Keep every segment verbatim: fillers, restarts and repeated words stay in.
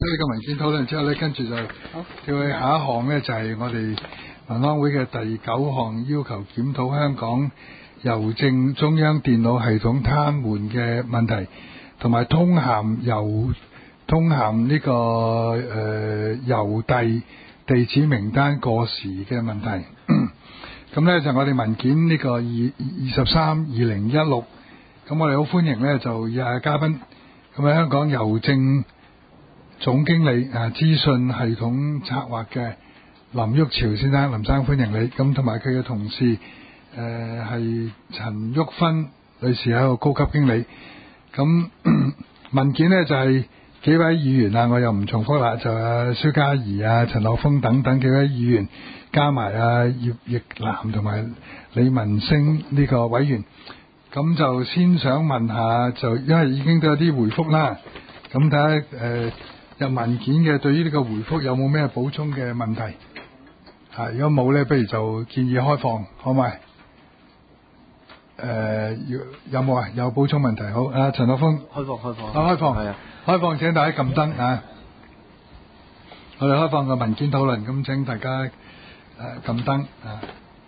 呢個文件討論之後咧，跟住就跳去下一項咧，就係我哋民安會嘅第九項要求檢討香港郵政中央電腦系統癱瘓嘅問題，同埋通函郵通函呢個誒郵遞地址名單過時嘅問題。咁咧就我哋文件呢個二二十三二零一六，咁我哋好歡迎咧就以下嘉賓，咁喺香港郵政總經理啊資訊系統策劃嘅林旭潮先生，林生歡迎你。咁同埋佢嘅同事誒係陳玉芬女士係一個高級經理。咁文件呢就係、是、幾位議員啊，我又唔重複啦，就係蕭嘉怡啊、陳學鋒等等幾位議員，加埋啊葉奕南同埋李文星呢個委員。咁就先想問下，就因為已經都有啲回覆啦，咁睇下誒入文件嘅對於呢個回覆有冇咩補充嘅問題？嚇，如果冇咧，不如就建議開放，好唔好？誒，有冇啊？有補充問題？好，啊，陳學鋒。開放，開放。啊，開放。係啊。開放，請大家撳燈啊！我哋開放個文件討論，咁請大家誒撳燈啊！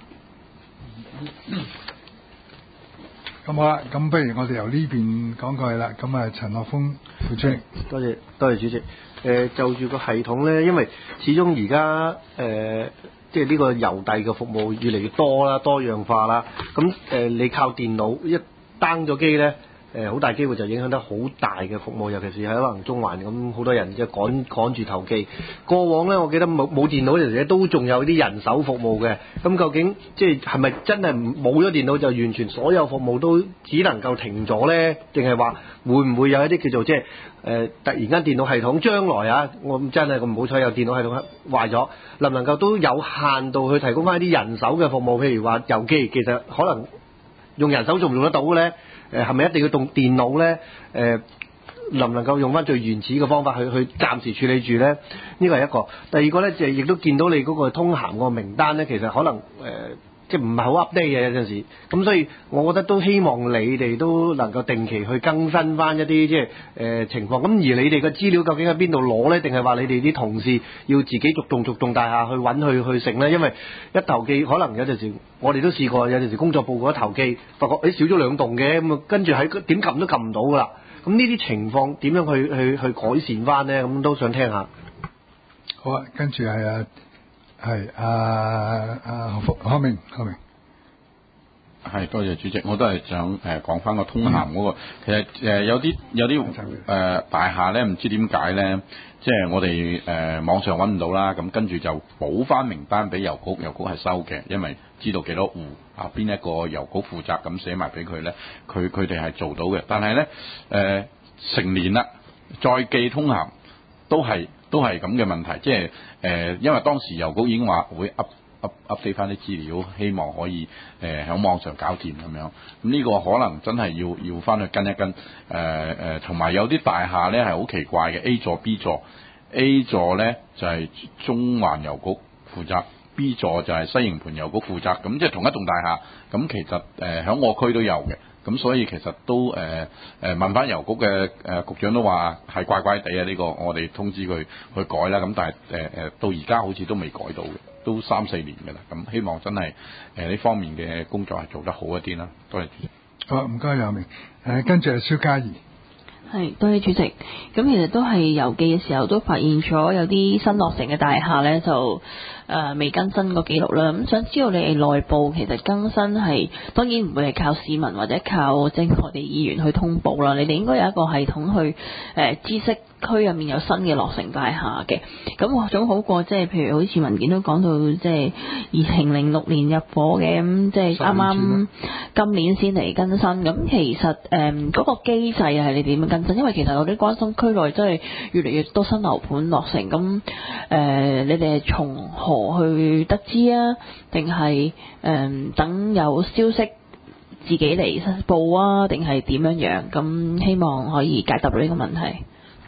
咁好啦，咁不如我哋由呢邊講過去啦。咁啊，陳學鋒副主席， 多謝多謝主席。誒、呃，就住個系統咧，因為始終而家誒，即係呢個郵遞嘅服務越嚟越多啦，多樣化啦。咁誒、呃，你靠電腦一 down 咗機咧，誒、呃，好大機會就影響得好大嘅服務，尤其是喺可能中環咁，好多人即係趕趕住投寄。過往咧，我記得冇冇電腦嗰陣時都仲有啲人手服務嘅。咁究竟即係係咪真係冇咗電腦就完全所有服務都只能夠停咗咧？定係話會唔會有一啲叫做即係誒突然間電腦系統將來啊，我真係咁唔好彩有電腦系統壞咗，能唔能夠都有限度去提供翻一啲人手嘅服務？譬如話郵寄，其實可能用人手做唔做得到咧？誒係咪一定要動電腦咧？誒、呃、能唔能夠用翻最原始嘅方法去去暫時處理住咧？呢個係一個。第二個咧就係亦都見到你嗰個通函個名單咧，其實可能誒、呃、即係唔係好 update 嘅有陣時。咁所以我覺得都希望你哋都能夠定期去更新翻一啲即係誒、呃、情況。咁而你哋嘅資料究竟喺邊度攞咧？定係話你哋啲同事要自己逐棟逐棟大廈去揾去去成咧？因為一投寄可能有陣時我哋都試過，有陣時工作報告一投寄，發覺誒、欸、少咗兩棟嘅，咁啊跟住喺點撳都撳唔到噶啦。咁呢啲情況點樣去去去改善翻咧？咁都想聽下。 好啊，跟住係啊，係啊啊何何明何明。 係，多謝主席。我都係想誒講翻個通函嗰、那個，嗯、其實誒、呃、有啲有啲誒、呃、大廈咧，唔知點解咧，即係我哋誒、呃、網上揾唔到啦，咁跟住就補翻名單俾郵局，郵局係收嘅，因為知道幾多戶啊，邊一個郵局負責，咁寫埋俾佢咧，佢佢哋係做到嘅。但係咧誒成年啦，再寄通函都係都係咁嘅問題，即係誒、呃、因為當時郵局已經話會 up up update 翻啲資料，希望可以誒喺、呃、網上搞掂咁樣。咁呢個可能真係要要翻去跟一跟。誒、呃、誒，同、呃、埋有啲大廈咧係好奇怪嘅 A 座 B 座 A 座咧就係、是、中環郵局負責， B 座就係西營盤郵局負責。咁即係同一棟大廈。咁其實誒喺、呃、我區都有嘅。咁所以其實都誒誒、呃、問翻郵局嘅誒、呃、局長都話係怪怪地啊，呢、這個我哋通知佢去改啦。咁但係誒誒到而家好似都未改到嘅，都三四年嘅啦。咁希望真係誒呢方面嘅工作係做得好一啲啦。多謝主席。 好，唔該楊明。誒跟住係蕭嘉怡。 係，多謝主席。咁其實都係郵寄嘅時候都發現咗有啲新落成嘅大廈咧，就誒未、呃、更新個記錄啦。咁想知道你哋內部其實更新係當然唔會係靠市民或者靠即係我哋議員去通報啦。你哋應該有一個系統去誒、呃、知識區入面有新嘅落成大廈嘅。咁總好過即係譬如好似文件都講到即係二零零六年入伙嘅，咁即係啱啱今年先嚟更新。咁其實誒嗰、呃那個機制係你點樣更新？因為其實我哋關心區內真係越嚟越多新樓盤落成，咁誒、呃、你哋係從何去得知啊？定係誒等有消息自己嚟報啊？定係點樣樣？咁希望可以解答到呢個問題。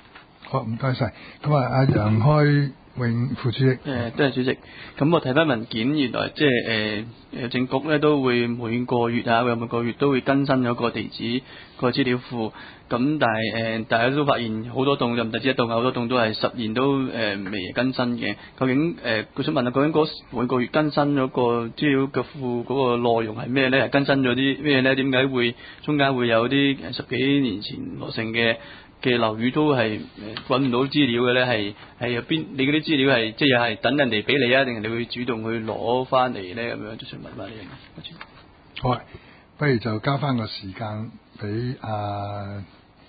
好，唔該晒。咁啊，阿楊開永副主席。 誒，多謝主席。咁我睇翻文件，原來即係誒誒政局咧都會每個月啊，每個月都會更新咗個地址個資料庫。咁但係誒、呃，大家都發現好多棟就唔單止一棟，好多棟都係十年都誒、呃、未更新嘅。究竟誒，佢、呃、想問下，究竟嗰每個月更新咗個資料嘅庫嗰個內容係咩咧？係更新咗啲咩咧？點解會中間會有啲十幾年前落成嘅嘅樓宇都係揾唔到資料嘅咧？係係入邊？你嗰啲資料係即係又係等人哋俾你啊，定係你會主動去攞翻嚟咧？咁樣就想問翻呢樣嘢。 好啊，不如就交翻個時間俾阿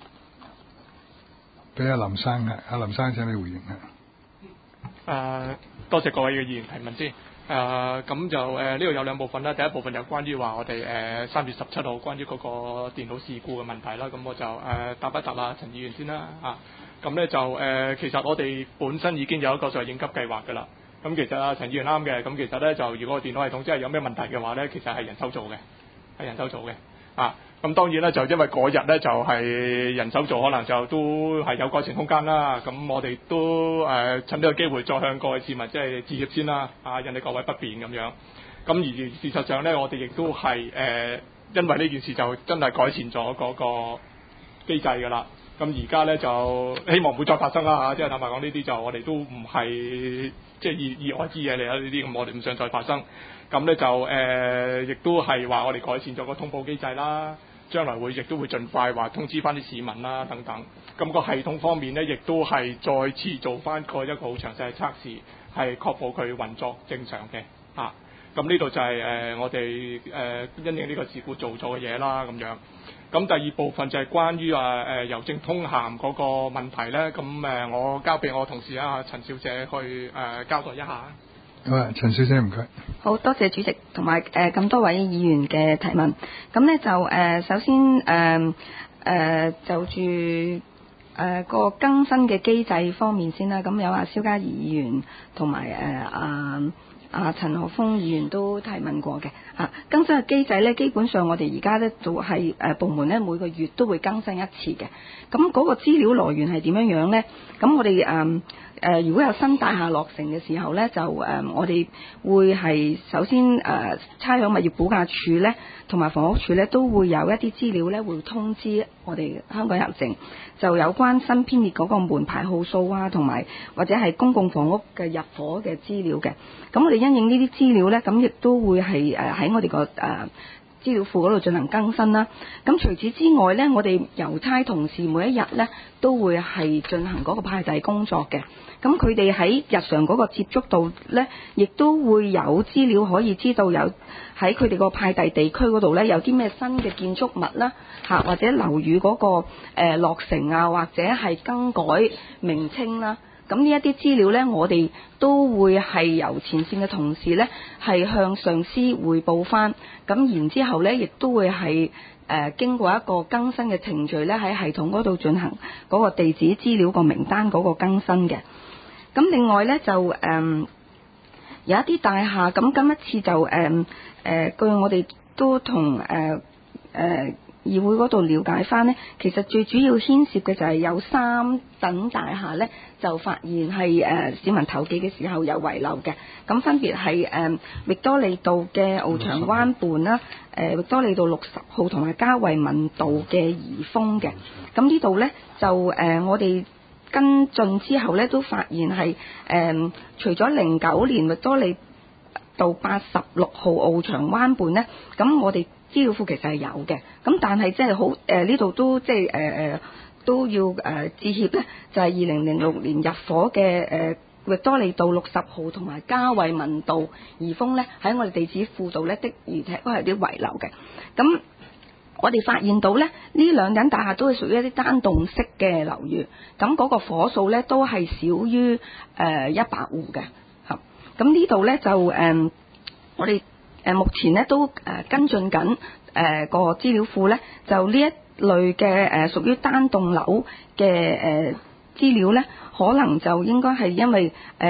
俾阿林生啊，阿林生請你回應啊。 誒、呃，多謝各位嘅議員提問先。誒、呃，咁就誒呢度有兩部分啦。第一部分就關於話我哋誒三月十七號關於嗰個電腦事故嘅問題啦。咁我就誒、呃、答一答啊陳議員先啦。啊，咁咧就誒、呃、其實我哋本身已經有一個就係應急計劃㗎啦。咁其實啊陳議員啱嘅。咁其實咧就如果個電腦系統真係有咩問題嘅話咧，其實係人手做嘅，係人手做嘅。啊。咁當然啦，就因為嗰日咧就係人手做，可能就都係有改善空間啦。咁我哋都誒、呃、趁呢個機會再向各位市民即係致歉先啦，啊引起各位不便咁樣。咁而事實上咧，我哋亦都係誒因為呢件事就真係改善咗嗰個機制㗎啦。咁而家咧就希望唔會再發生啦嚇，即係坦白講呢啲就我哋都唔係即係意意外之嘢嚟啦，呢啲咁我哋唔想再發生。咁咧就誒亦、呃、都係話我哋改善咗個通報機制啦。將來會亦都會盡快話通知翻啲市民啦等等，咁、個系統方面呢，亦都係再次做翻個一個好詳細嘅測試，係確保佢運作正常嘅嚇。咁呢度就係、是、誒、呃、我哋誒、呃、因應呢個事故做咗嘅嘢啦咁樣。咁第二部分就係關於啊誒郵政通函嗰個問題呢。咁誒、呃、我交俾我同事啊陳小姐去誒、呃、交代一下。 好啊，陳小姐唔該。 好多謝主席同埋誒咁多位議員嘅提問。咁咧就誒、呃、首先誒誒、呃呃、就住誒、呃、個更新嘅機制方面先啦。咁有阿蕭嘉怡議員同埋誒阿阿陳學鋒議員都提問過嘅。啊，更新嘅機制咧，基本上我哋而家咧就係誒部門咧每個月都會更新一次嘅。咁嗰個資料來源係點樣樣咧？咁我哋誒。呃誒、呃，如果有新大廈落成嘅時候咧，就誒、呃、我哋會係首先誒、呃、差餉物業估價署咧，同埋房屋署咧都會有一啲資料咧，會通知我哋香港郵政，就有關新編列嗰個門牌號數啊，同埋或者係公共房屋嘅入伙嘅資料嘅。咁我哋因應呢啲資料咧，咁亦都會係誒喺我哋個誒資料庫嗰度進行更新啦。咁除此之外咧，我哋郵差同事每一日咧都會係進行嗰個派遞工作嘅。咁佢哋喺日常嗰個接觸度咧，亦都會有資料可以知道有喺佢哋個派遞地區嗰度咧有啲咩新嘅建築物啦，嚇或者樓宇嗰、嗰個、呃、落成啊，或者係更改名稱啦。咁呢一啲資料咧，我哋都會係由前線嘅同事咧係向上司匯報翻。咁然之後咧，亦都會係誒、呃、經過一個更新嘅程序咧，喺系統嗰度進行嗰個地址資料個名單嗰個更新嘅。咁另外咧就誒、嗯、有一啲大廈，咁今一次就誒誒、嗯呃、據我哋都同誒誒議會嗰度了解翻咧，其實最主要牽涉嘅就係有三等大廈咧，就發現係誒、呃、市民投寄嘅時候有遺漏嘅。咁分別係誒域多利道嘅翱翔灣畔啦，誒域多利道六十號同埋嘉惠民道嘅怡豐嘅。咁呢度咧就誒、呃、我哋跟進之後咧，都發現係誒、呃，除咗零九年域多利道八十六號翱翔灣畔咧，咁我哋資料庫其實係有嘅。咁但係即係好誒呢度都即係誒誒都要誒、呃、致歉咧，就係二零零六年入伙嘅誒域多利道六十號同埋嘉惠民道怡豐咧，喺我哋地址庫度咧的而且確係啲遺漏嘅。咁我哋發現到咧，呢兩棟大廈都係屬於一啲單棟式嘅樓宇，咁嗰個火數咧都係少於誒一百戶嘅。嚇，咁呢度咧就誒、呃，我哋誒目前咧都誒跟進緊誒個資料庫咧，就呢一類嘅誒屬於單棟樓嘅誒資料咧，可能就應該係因為誒。呃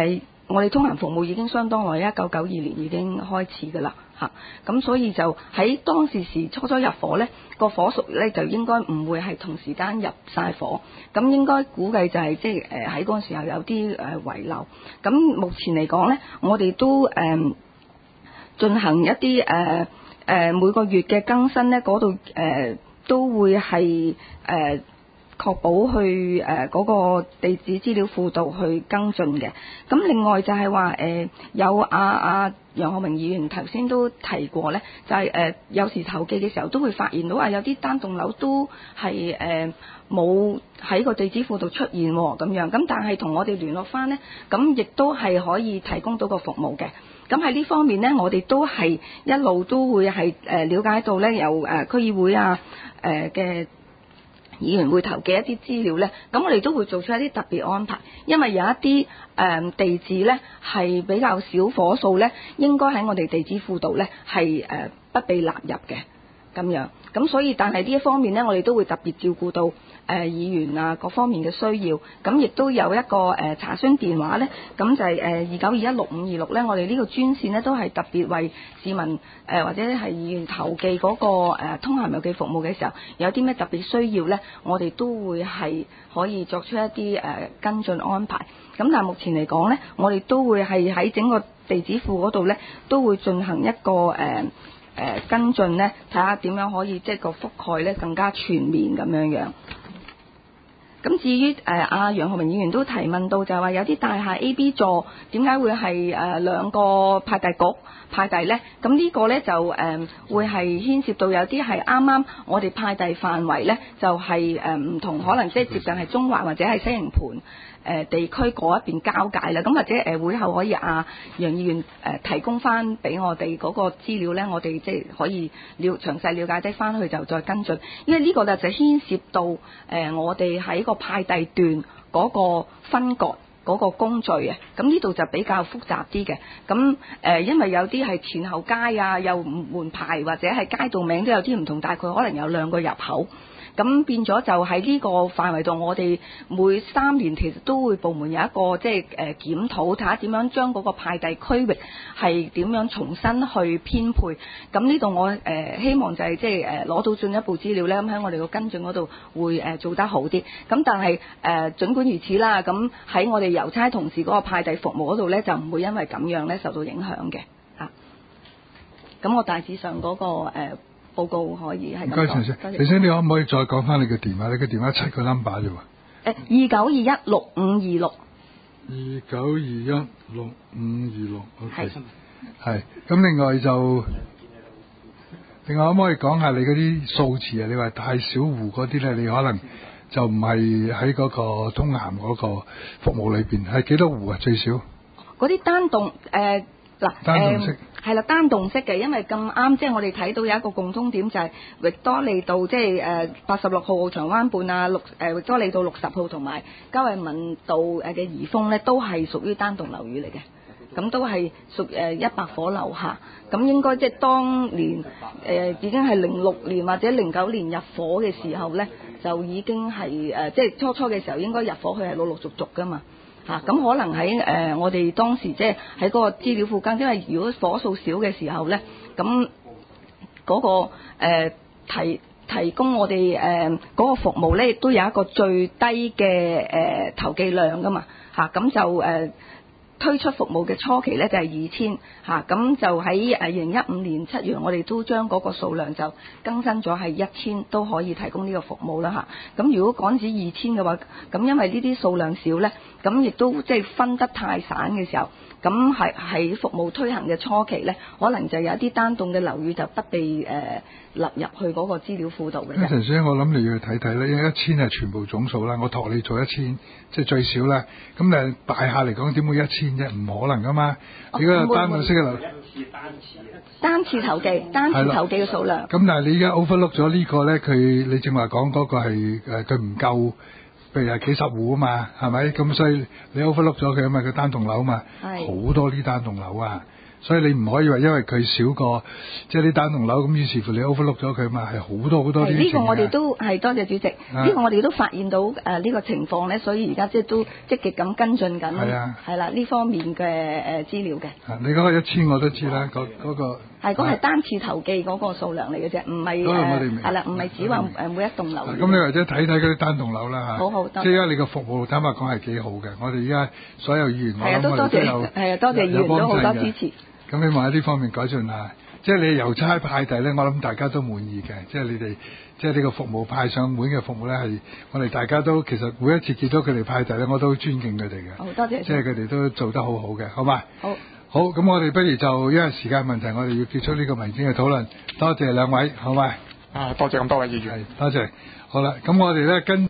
我哋通函服務已經相當耐，一九九二年已經開始㗎啦嚇。咁所以就喺當時時初初入伙呢，個火屬呢就應該唔會係同時間入晒火，咁應該估計就係即係誒喺嗰陣時候有啲誒遺漏。咁目前嚟講呢，我哋都誒、呃、進行一啲誒誒每個月嘅更新呢，嗰度誒都會係誒。呃確保去誒嗰個地址資料庫度去跟進嘅。咁另外就係話誒有阿阿楊學明議員頭先都提過呢，就係、是、誒、呃、有時投寄嘅時候都會發現到啊，有啲單棟樓都係誒冇喺個地址庫度出現喎咁樣。咁但係同我哋聯絡翻呢，咁亦都係可以提供到個服務嘅。咁喺呢方面呢，我哋都係一路都會係誒了解到呢，有誒區議會啊誒嘅。呃議員會投寄一啲資料呢，咁我哋都會做出一啲特別安排，因為有一啲誒、呃、地址呢係比較少火數呢，應該喺我哋地址庫度呢係誒、呃、不被納入嘅咁樣。咁所以但係呢一方面呢，我哋都會特別照顧到誒、呃、議員啊各方面嘅需要。咁亦都有一個誒、呃、查詢電話呢，咁就係誒二九二一六五二六呢。我哋呢個專線呢，都係特別為市民誒、呃、或者係議員投寄嗰、那個、呃、通函郵寄服務嘅時候，有啲咩特別需要呢，我哋都會係可以作出一啲誒、呃、跟進安排。咁但係目前嚟講呢，我哋都會係喺整個地址庫嗰度呢，都會進行一個誒。呃誒、呃、跟進呢，睇下點樣可以即係個覆蓋呢更加全面咁樣樣。咁至於誒阿楊學明議員都提問到，就係話有啲大廈 A、B 座點解會係誒、呃、兩個派遞局派遞呢？咁呢個呢，就誒、呃、會係牽涉到有啲係啱啱我哋派遞範圍呢，就係誒唔同，可能即係接近係中環或者係西營盤。誒、呃、地區嗰一邊交界啦，咁或者誒、呃、會後可以啊楊議員誒、呃、提供翻俾我哋嗰個資料呢，我哋即係可以了詳細了解得翻去就再跟進，因為呢個呢就牽涉到誒、呃、我哋喺個派遞段嗰個分割嗰個工序啊，咁呢度就比較複雜啲嘅，咁誒、呃、因為有啲係前後街啊，又門牌或者係街道名都有啲唔同，大概可能有兩個入口。咁變咗就喺呢個範圍度，我哋每三年其實都會部門有一個即係誒檢討，睇下點樣將嗰個派遞區域係點樣重新去編配。咁呢度我誒、呃、希望就係即係誒攞到進一步資料咧，咁喺我哋個跟進嗰度會誒、呃、做得好啲。咁但係誒、呃、儘管如此啦，咁喺我哋郵差同事嗰個派遞服務嗰度咧，就唔會因為咁樣咧受到影響嘅嚇。咁我大致上嗰、那個、呃報告可以係咁講。唔該陳生， 陳生你可唔可以再講翻你嘅電話？你嘅電話七個 number 啫喎。 誒二九二一六五二六。 二九二一六五二六。係。係。咁另外就，另外可唔可以講下你嗰啲數字啊？你話太小戶嗰啲咧，你可能就唔係喺嗰個通函嗰個服務裏邊，係幾多戶啊？最少。嗰啲單棟誒。呃嗱，誒係啦，單棟式嘅，因為咁啱，即係我哋睇到有一個共通點，就係域多利道，即係誒八十六號澳長灣畔啊，六誒域多利道六十號同埋嘉惠民道誒嘅怡豐咧，都係屬於單棟樓宇嚟嘅，咁都係屬誒一百伙樓下，咁應該即係當年誒、呃、已經係零六年或者零九年入伙嘅時候咧，就已經係誒、呃、即係初初嘅時候應該入伙，佢係陸陸續續噶嘛。嚇、啊，咁可能喺誒、呃、我哋當時即係喺嗰個資料庫更，因為如果火數少嘅時候咧，咁嗰、那個、呃、提提供我哋誒嗰個服務咧，亦都有一個最低嘅誒、呃、投寄量噶嘛，嚇、啊，咁就誒。呃推出服務嘅初期呢，就係二千嚇，咁就喺誒二零一五年七月，我哋都將嗰個數量就更新咗係一千，都可以提供呢個服務啦嚇。咁如果趕至二千嘅話，咁因為呢啲數量少呢，咁亦都即係分得太散嘅時候，咁係喺服務推行嘅初期呢，可能就有一啲單棟嘅樓宇就不被誒納入去嗰個資料庫度嘅。 陳生，我諗你要去睇睇咧，因為一千係全部總數啦，我託你做一千，即係最少啦。咁誒大廈嚟講點會一千啫？唔可能噶嘛！你嗰個單棟式嘅樓， 單次投寄，單次投寄嘅數量。 咁但係你而家 overlook 咗呢個咧，佢你正話講嗰個係誒佢唔夠，譬如係幾十戶啊嘛，係咪？咁所以你 overlook 咗佢啊嘛，佢單棟樓啊嘛，好多呢單棟樓啊， 所以你唔可以話因為佢少過即係啲單棟樓咁，於是乎你 overlook 咗佢嘛，係好多好多呢啲呢、這個我哋情都係多謝主席，呢、 啊、 個我哋都發現到誒呢、呃這個情況咧，所以而家即係都積極咁跟進緊， 係啊， 係啦呢方面嘅誒資料嘅。 啊，你嗰個一千我都知啦，嗰嗰、嗰個係嗰係單次投記嗰個數量嚟嘅啫，唔係嗰個我哋明誒係啦，唔係只話誒每一棟樓。 咁你或者睇睇嗰啲單棟樓啦嚇， 好好， 即係而家你個服務坦白講係幾好嘅，我哋而家所有議員我係啊都多謝，係啊多謝議員都好多支持。 咁希望喺呢方面改進下，即係你郵差派遞咧，我諗大家都滿意嘅，即係你哋即係呢個服務派上門嘅服務咧，係我哋大家都其實每一次見到佢哋派遞咧，我都尊敬佢哋嘅。 好多謝， 即係佢哋都做得好好嘅，好嘛？ 好， 好，咁我哋不如就因為時間問題，我哋要結束呢個文件嘅討論。多謝兩位，好嘛？ 啊，多謝咁多位議員。 係，多謝。好啦，咁我哋咧跟。